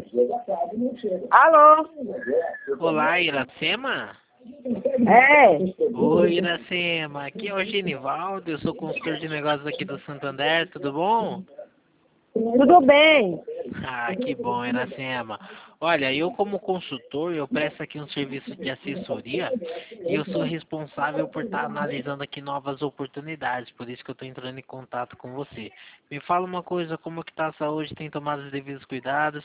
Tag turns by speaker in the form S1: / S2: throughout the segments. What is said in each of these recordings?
S1: Alô?
S2: Olá, Iracema?
S1: É,
S2: Oi, Iracema. Aqui é o Genivaldo, eu sou consultor de negócios aqui do Santander, tudo bom?
S1: tudo bem?
S2: Ah, que bom, Iracema. Olha, eu como consultor, eu presto aqui um serviço de assessoria e eu sou responsável por estar analisando aqui novas oportunidades, por isso que eu estou entrando em contato com você. Me fala uma coisa, como que está a saúde, tem tomado os devidos cuidados?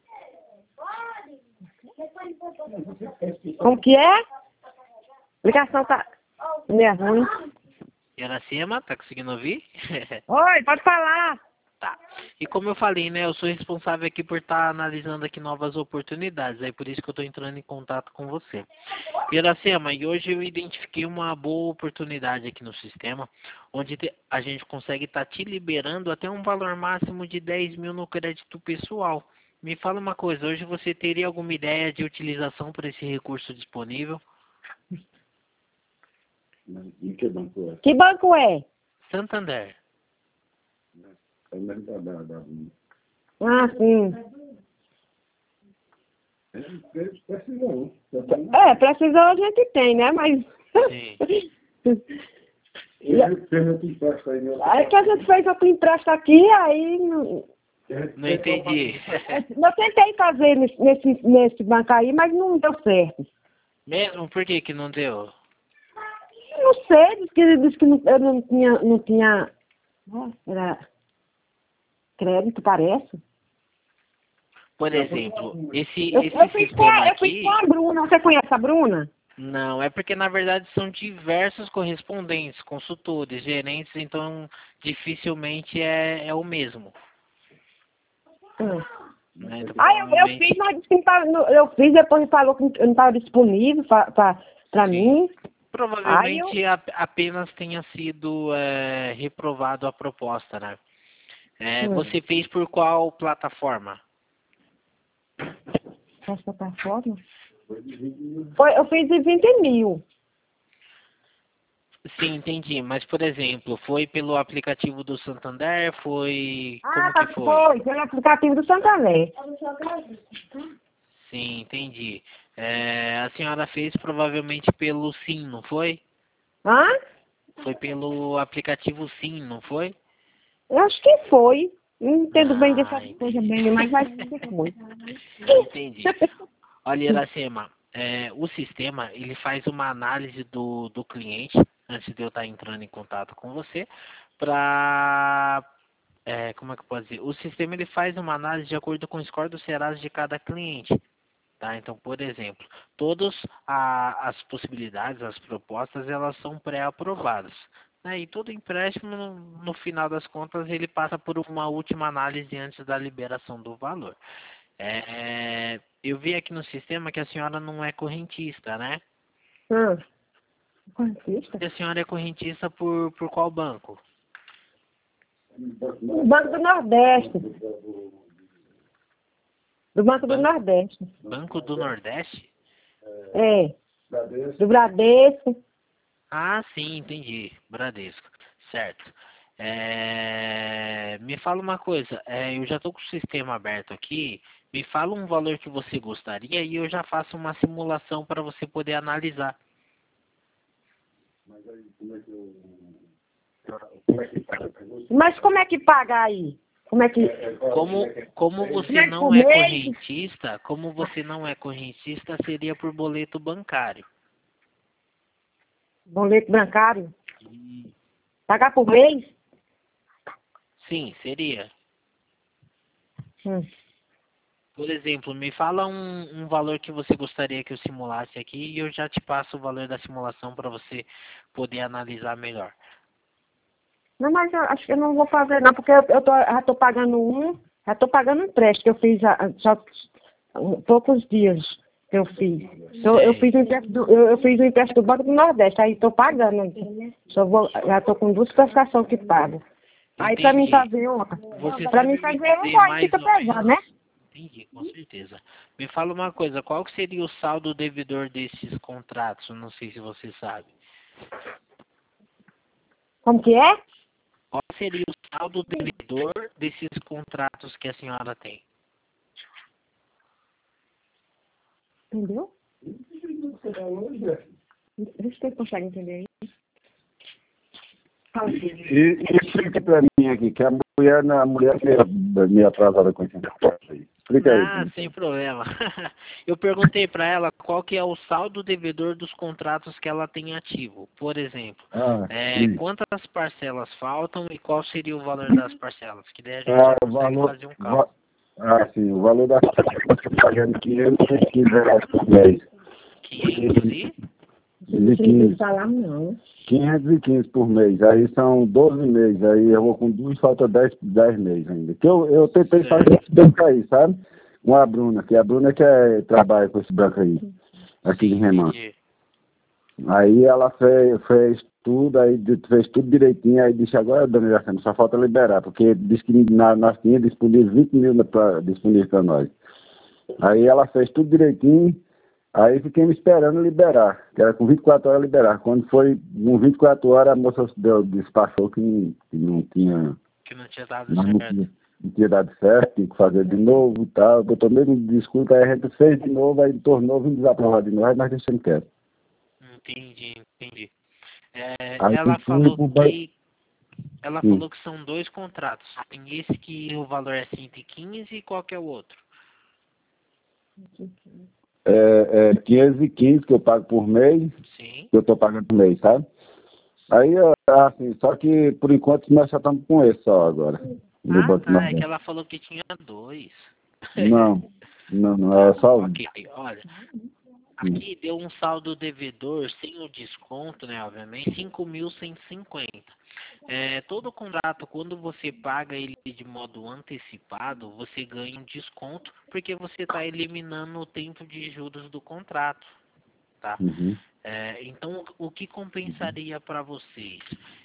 S1: Como que é? A ligação tá meio ruim.
S2: Iracema, tá conseguindo ouvir?
S1: Oi, pode falar.
S2: Tá. E como eu falei, né, eu sou responsável aqui por estar analisando aqui novas oportunidades, é por isso que eu estou entrando em contato com você. Iracema, e hoje eu identifiquei uma boa oportunidade aqui no sistema, onde a gente consegue estar te liberando até um valor máximo de 10 mil no crédito pessoal. Me fala uma coisa, hoje você teria alguma ideia de utilização para esse recurso disponível?
S1: Que banco é?
S2: Santander.
S1: Ah, sim. É, precisou a gente tem, né? Mas...
S2: Sim.
S1: Aí que a gente fez outro empréstimo aqui, aí...
S2: Não entendi.
S1: Eu tentei fazer nesse banco aí, mas não deu certo.
S2: Mesmo? Por que que não deu?
S1: Não sei, disse que eu não tinha... Era crédito, parece.
S2: Por exemplo, esse
S1: Eu fiz
S2: sistema
S1: eu fiz
S2: aqui,
S1: com a Bruna. Você conhece a Bruna?
S2: não, é porque na verdade são diversos correspondentes, consultores, gerentes, então dificilmente é o mesmo. Né? Então,
S1: Ah, eu fiz, mas disse que não tava, eu fiz, depois falou que não estava disponível para
S2: sim.
S1: mim. Aí eu...
S2: Provavelmente apenas tenha sido reprovado a proposta, né? Você fez por qual plataforma?
S1: Essa plataforma? Eu fiz de 20 mil.
S2: Sim, entendi. Mas, por exemplo, foi pelo aplicativo do Santander? Foi...
S1: Ah,
S2: Como
S1: tá,
S2: que foi?
S1: foi, pelo aplicativo do Santander.
S2: Sim, entendi. A senhora fez provavelmente pelo Sim, não foi?
S1: Hã?
S2: Foi pelo aplicativo Sim, não foi?
S1: Eu acho que foi. Não entendo bem dessa coisa
S2: Entendi.
S1: bem, mas acho que foi.
S2: Entendi. Olha, Iracema, o sistema ele faz uma análise do cliente antes de eu estar entrando em contato com você para como é que eu posso dizer? O sistema ele faz uma análise de acordo com o score do Serasa de cada cliente. Tá? Então, por exemplo, todas as possibilidades, as propostas, elas são pré-aprovadas. Né? E todo empréstimo, no final das contas, ele passa por uma última análise antes da liberação do valor. Eu vi aqui no sistema que a senhora não é correntista, né?
S1: Correntista?
S2: E a senhora é correntista por qual banco?
S1: O Banco do Nordeste. Do Banco do Nordeste.
S2: Banco do Nordeste?
S1: É. Do Bradesco.
S2: Ah, sim, entendi. Bradesco. Certo. Me fala uma coisa, eu já estou com o sistema aberto aqui, me fala um valor que você gostaria e eu já faço uma simulação para você poder analisar.
S1: Mas como é que paga aí? Como é que...
S2: Como você
S1: Mas por
S2: não é
S1: mês?
S2: correntista, seria por boleto bancário.
S1: Boleto bancário? Pagar por mês?
S2: Sim, seria.
S1: Hum.
S2: Por exemplo, me fala um valor que você gostaria que eu simulasse aqui e eu já te passo o valor da simulação para você poder analisar melhor.
S1: Não, mas eu acho que eu não vou fazer não, porque já estou pagando já estou pagando um empréstimo que eu fiz já poucos dias que eu fiz. Eu
S2: Sei.
S1: fiz um empréstimo eu fiz um empréstimo do Banco do Nordeste, aí estou pagando. Já estou com 2 prestações que pago. Aí para mim
S2: Entendi.
S1: fazer outra.
S2: Você
S1: Para mim
S2: sabe me
S1: fazer
S2: dizer
S1: uma, aí
S2: mais
S1: fica
S2: ou
S1: pesado, né?
S2: menos? Entendi, com certeza. Me fala uma coisa, qual que seria o saldo devedor desses contratos? Não sei se você sabe.
S1: Como que é?
S2: Qual seria o saldo devedor desses contratos que a senhora tem?
S1: Entendeu? Vê se você consegue entender aí. Fala aqui.
S3: E explica pra mim aqui, que a mulher me atrasada com esse negócio aí. Explica aí.
S2: Ah, sem problema. Eu perguntei para ela qual que é o saldo devedor dos contratos que ela tem ativo. Por exemplo, quantas parcelas faltam e qual seria o valor das parcelas? Que daí a gente já consegue fazer um cálculo.
S3: Sim, o valor da parcela que eu estou pagando R$515 por mês.
S1: 515? Falar não.
S3: 515 por mês, aí são 12 meses, aí eu vou com duas, falta 10 meses ainda. Que eu tentei fazer esse banco aí, sabe? Com a Bruna, que a Bruna trabalha com esse banco aí, aqui em Remanso. Aí ela fez tudo, aí fez tudo direitinho, aí disse, agora, dona Iracema, só falta liberar, porque disse que nós tínhamos disponível 20 mil disponível para nós. Aí ela fez tudo direitinho. Aí fiquei me esperando liberar, que era com 24 horas liberar. Quando foi com 24 horas, a moça despachou que não tinha...
S2: Que não tinha dado certo.
S3: Não tinha dado certo, tinha que fazer de novo e tal. Botou mesmo desculpa, aí a gente fez de novo, aí tornou, vim desaprovar de novo, aí nós deixamos quieto.
S2: Entendi.
S3: Ela
S2: falou que são 2 contratos. Tem esse que o valor é 115 e qual que é o outro?
S3: 515 que eu pago por mês,
S2: Sim.
S3: que eu estou pagando por mês, sabe? Aí, assim, só que por enquanto nós só estamos com esse só agora.
S2: É que ela falou que tinha 2.
S3: Não, é só um.
S2: Ok, olha. Aqui deu um saldo devedor sem o desconto, né, obviamente, 5.150. Todo contrato, quando você paga ele de modo antecipado, você ganha um desconto, porque você está eliminando o tempo de juros do contrato, tá?
S3: Uhum.
S2: Então, o que compensaria para vocês?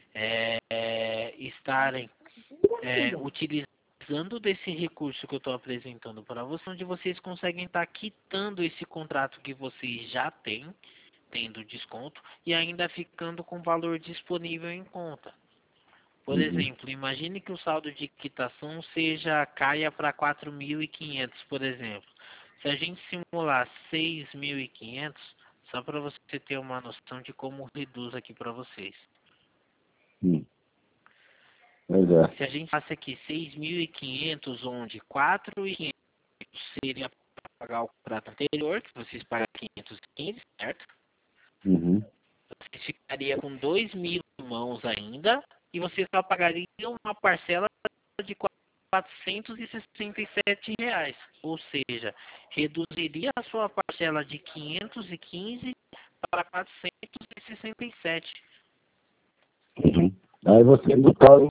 S2: Estarem utilizando desse recurso que eu estou apresentando para vocês, onde vocês conseguem estar quitando esse contrato que vocês já têm, tendo desconto, e ainda ficando com valor disponível em conta. Por exemplo, imagine que o saldo de quitação caia para 4.500, por exemplo. Se a gente simular 6.500, só para você ter uma noção de como reduz aqui para vocês. Se a gente faça aqui 6.500, onde 4.500 seria para pagar o contrato anterior, que vocês pagam 515, certo? Vocês ficariam com 2.000 em mãos ainda, e vocês só pagariam uma parcela de R$467, ou seja, reduziria a sua parcela de 515 para 467.
S3: Aí você, no caso,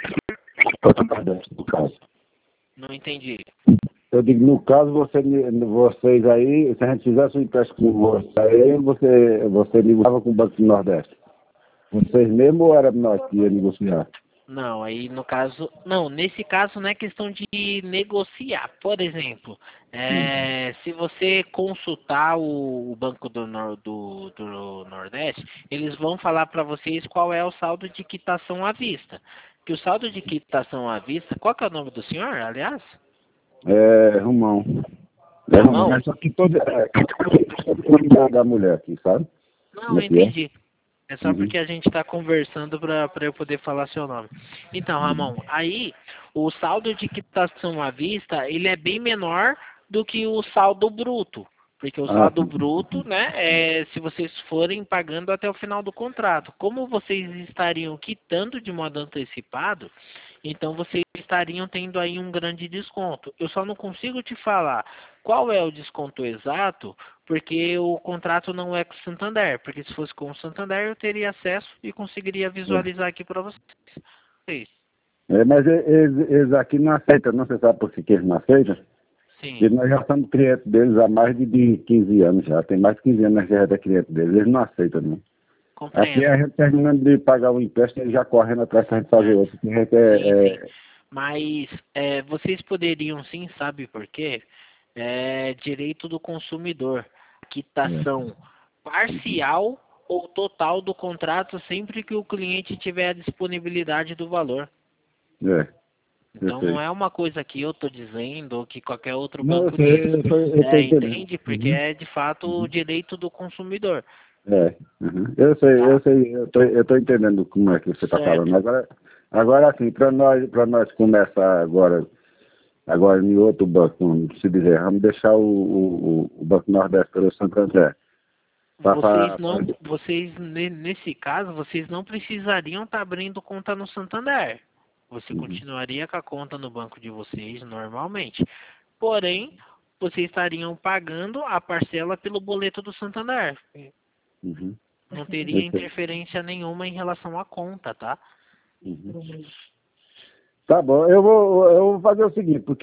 S3: no caso.
S2: Não entendi.
S3: Eu digo, no caso, vocês aí, se a gente fizesse um empréstimo com aí, você negociava com o Banco do Nordeste? Vocês mesmo ou era nós que ia negociar?
S2: Não, aí no caso, nesse caso não é questão de negociar. Por exemplo, se você consultar o Banco do Nordeste, eles vão falar para vocês qual é o saldo de quitação à vista. Que o saldo de quitação à vista, qual que é o nome do senhor, aliás?
S3: Romão.
S2: Romão?
S3: Mas só que todo da mulher aqui, sabe?
S2: Não, entendi. É só porque a gente está conversando para eu poder falar seu nome. Então, Ramon, aí o saldo de quitação à vista, ele é bem menor do que o saldo bruto. Porque o saldo bruto, né, se vocês forem pagando até o final do contrato. Como vocês estariam quitando de modo antecipado, então vocês estariam tendo aí um grande desconto. Eu só não consigo te falar qual é o desconto exato, porque o contrato não é com o Santander. Porque se fosse com o Santander, eu teria acesso e conseguiria visualizar aqui para vocês.
S3: Mas eles aqui não aceitam, não? Você sabe por que eles não aceitam?
S2: Sim.
S3: Porque nós já somos clientes deles há mais de 15 anos já. Tem mais de 15 anos que a gente é cliente deles. Eles não aceitam, não.
S2: Compreendo.
S3: Aqui a gente terminando de pagar o empréstimo, eles já correndo atrás para a gente fazer outro.
S2: Sim. Mas vocês poderiam sim, sabe por quê? Direito do consumidor. Quitação parcial ou total do contrato sempre que o cliente tiver a disponibilidade do valor. Então não é uma coisa que eu estou dizendo ou que qualquer outro
S3: Não,
S2: banco
S3: eu sei,
S2: diz.
S3: eu tô entendendo.
S2: Entende? Porque é de fato o direito do consumidor.
S3: Eu sei,
S2: Tá?
S3: eu tô entendendo como é que você está
S2: Certo.
S3: falando. Agora assim, para nós começar agora em outro banco, vamos se dizer, vamos deixar o Banco Nordeste pelo Santander.
S2: Nesse caso, vocês não precisariam estar abrindo conta no Santander. Você continuaria com a conta no banco de vocês normalmente. Porém, vocês estariam pagando a parcela pelo boleto do Santander. Não teria interferência nenhuma em relação à conta, tá?
S3: Tá bom, eu vou fazer o seguinte, porque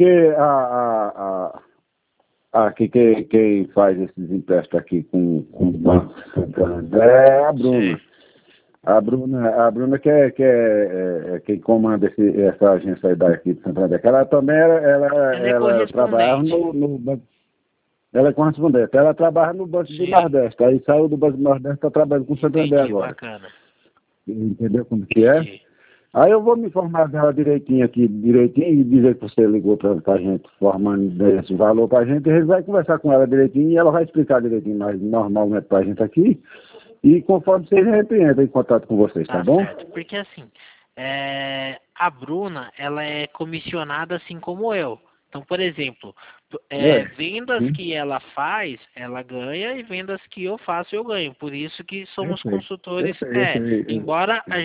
S3: quem faz esses empréstimos aqui com o Banco Santander é a Bruna.
S2: Sim.
S3: A Bruna que é quem comanda essa agência aí daqui de Santander. Ela também ela trabalhava no Banco. Ela é correspondente. Ela trabalha no Banco do Nordeste. Aí saiu do Banco do Nordeste e está trabalhando com o Santander agora.
S2: Bacana.
S3: Entendeu como que é? Aí eu vou me informar dela direitinho e dizer que você ligou pra gente, formando esse valor pra gente, e a gente vai conversar com ela direitinho e ela vai explicar direitinho, mais normalmente pra gente aqui. E conforme vocês, a gente entra em contato com vocês, tá bom?
S2: Certo. Porque assim, a Bruna, ela é comissionada assim como eu. Então, por exemplo, vendas que ela faz, ela ganha, e vendas que eu faço, eu ganho. Por isso que somos consultores. Embora a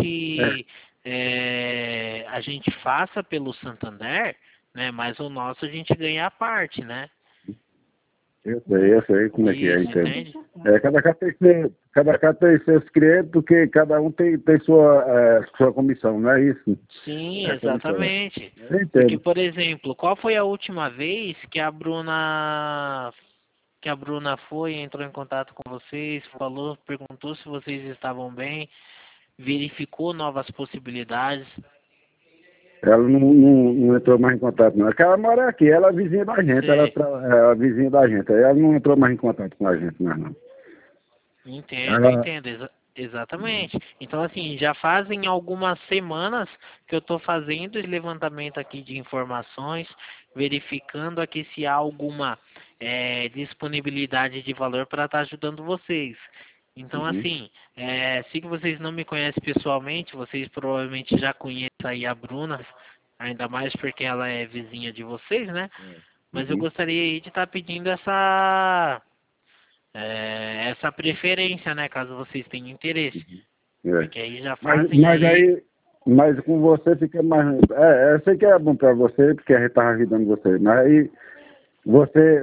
S2: gente faça pelo Santander, né? Mas o nosso a gente ganha a parte, né?
S3: Eu sei como é que é, entendo.
S2: Entende?
S3: Cada casa tem seus clientes, porque cada um tem sua comissão, não é isso?
S2: Sim, exatamente.
S3: Eu
S2: Porque, por exemplo, qual foi a última vez que a Bruna entrou em contato com vocês, perguntou se vocês estavam bem, verificou novas possibilidades?
S3: Ela não entrou mais em contato, não. Ela mora aqui, ela é vizinha da gente, ela é vizinha da gente. Ela não entrou mais em contato com a gente, não.
S2: Entendo, exatamente. Então, assim, já fazem algumas semanas que eu estou fazendo esse levantamento aqui de informações, verificando aqui se há alguma disponibilidade de valor para estar ajudando vocês. Então, assim, se vocês não me conhecem pessoalmente, vocês provavelmente já conhecem aí a Bruna, ainda mais porque ela é vizinha de vocês, né? Mas eu gostaria aí de estar pedindo essa preferência, né? Caso vocês tenham interesse. Porque aí já fazem
S3: mas com você fica mais... eu sei que é bom para você, porque a gente estava ajudando você, mas aí você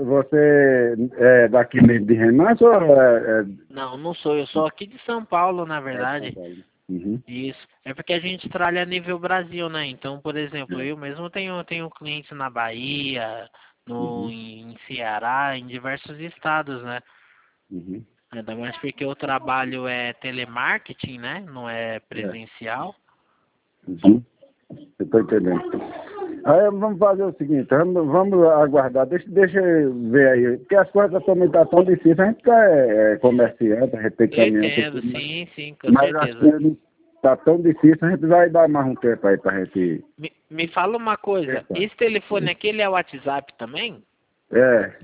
S3: é daqui mesmo de Renan ou
S2: Não sou. Eu sou aqui de São Paulo, na verdade. Isso. É porque a gente trabalha a nível Brasil, né? Então, por exemplo, eu mesmo tenho clientes na Bahia, em Ceará, em diversos estados, né? Ainda mais porque o trabalho é telemarketing, né? Não é presencial.
S3: Eu estou entendendo. Aí vamos fazer o seguinte, vamos aguardar, deixa eu ver aí, porque as coisas também estão tão difíceis, a gente é comerciante, a gente tem caminhão.
S2: Entendo, sim, com
S3: mas
S2: certeza.
S3: Mas está tão difícil, a gente vai dar mais um tempo aí pra gente...
S2: Me fala uma coisa, esse telefone aqui, ele é WhatsApp também?
S3: É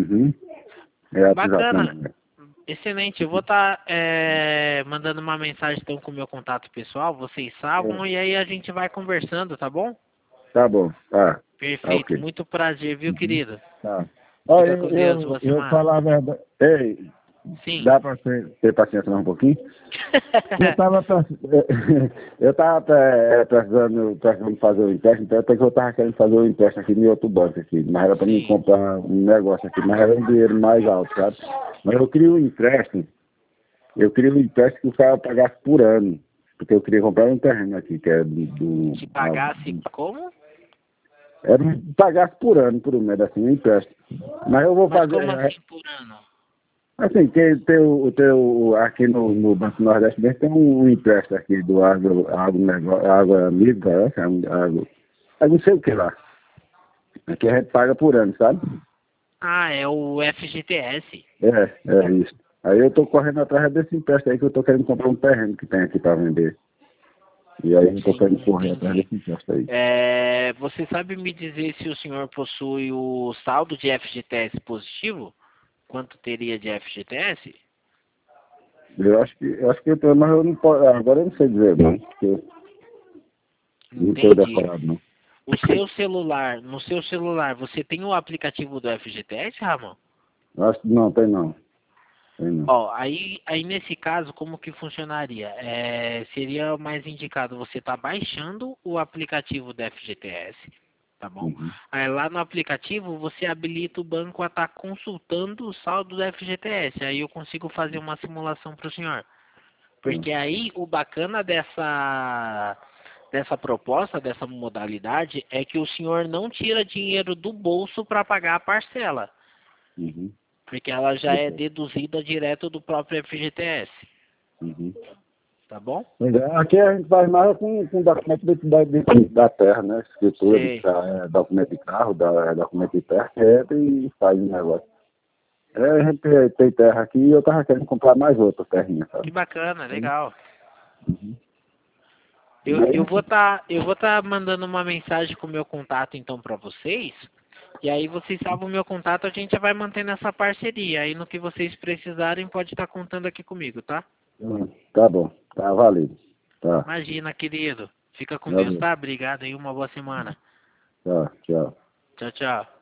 S2: Bacana.
S3: também.
S2: Excelente, eu vou estar mandando uma mensagem então com o meu contato pessoal, vocês sabem, e aí a gente vai conversando, tá bom?
S3: Tá bom, tá.
S2: Perfeito,
S3: Okay.
S2: muito prazer, viu, querido?
S3: Tá.
S2: Fica com Deus, boa
S3: eu
S2: semana.
S3: falar a verdade. Ei,
S2: sim.
S3: Dá pra ter paciência mais um pouquinho? eu tava precisando fazer o empréstimo, então até que eu tava querendo fazer o empréstimo aqui em outro banco aqui, mas era para mim comprar um negócio aqui, mas era um dinheiro mais alto, sabe? Mas eu queria um empréstimo que o cara pagasse por ano, porque eu queria comprar um terreno aqui, que é do
S2: que pagasse como?
S3: Era pagasse por ano, por um mês, assim, um empréstimo. Mas eu vou fazer...
S2: Como assim por ano?
S3: Assim, aqui no Banco Nordeste mesmo tem um empréstimo aqui do água amiga, água, não sei o que lá. Aqui a gente paga por ano, sabe?
S2: Ah, é o FGTS.
S3: É isso. Aí eu tô correndo atrás desse empréstimo aí que eu tô querendo comprar um terreno que tem aqui para vender. E aí eu tô
S2: Sim,
S3: querendo correr
S2: entendi.
S3: atrás desse imposto aí.
S2: Você sabe me dizer se o senhor possui o saldo de FGTS positivo? Quanto teria de FGTS?
S3: Eu acho que eu tenho, mas eu não posso, agora eu não sei dizer não, porque não estou
S2: Entendi.
S3: decorado não.
S2: O seu celular, no seu celular, você tem o aplicativo do FGTS, Ramon?
S3: Acho que não, tem não. Tem não.
S2: Ó, aí nesse caso, como que funcionaria? Seria mais indicado você estar baixando o aplicativo do FGTS, tá bom?
S3: Uhum.
S2: Aí lá no aplicativo você habilita o banco a estar consultando o saldo do FGTS. Aí eu consigo fazer uma simulação para o senhor. Porque aí o bacana dessa proposta, dessa modalidade, é que o senhor não tira dinheiro do bolso para pagar a parcela.
S3: Uhum.
S2: Porque ela já é deduzida direto do próprio FGTS.
S3: Uhum.
S2: Tá bom?
S3: Aqui a gente faz mais com documento da terra, né? Escritura,
S2: Sei.
S3: documento de carro, documento de terra, e faz um negócio. A gente tem terra aqui e eu tava querendo comprar mais outra terrinha,
S2: Que
S3: sabe?
S2: bacana, legal.
S3: Uhum.
S2: Eu vou tá mandando uma mensagem com o meu contato então para vocês. E aí vocês salvam o meu contato, a gente vai mantendo essa parceria. Aí no que vocês precisarem, pode estar contando aqui comigo, tá?
S3: Tá bom, tá válido. Tá.
S2: Imagina, querido. Fica com Deus,
S3: Valeu.
S2: tá? Obrigado aí, uma boa semana.
S3: Tá, tchau.
S2: Tchau, tchau.